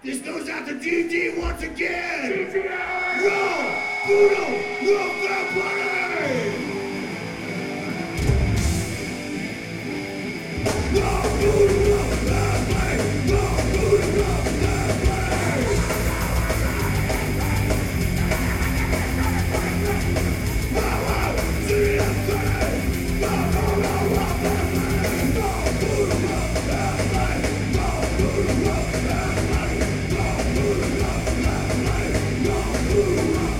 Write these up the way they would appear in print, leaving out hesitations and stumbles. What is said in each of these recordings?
This goes out to DD once again. DTI! Roll, Budo, roll the party! Roll, Budo, roll the party! Roll, Budo, roll the party! Wow, wow, see the party! Roll, roll, roll, roll the party! Roll, Budo, roll the party! Roll, Budo, roll the party! Roll, Budo, roll the party! Roll, Budo, roll the party!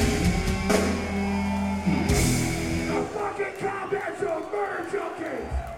Fucking combat zone, murder junkies!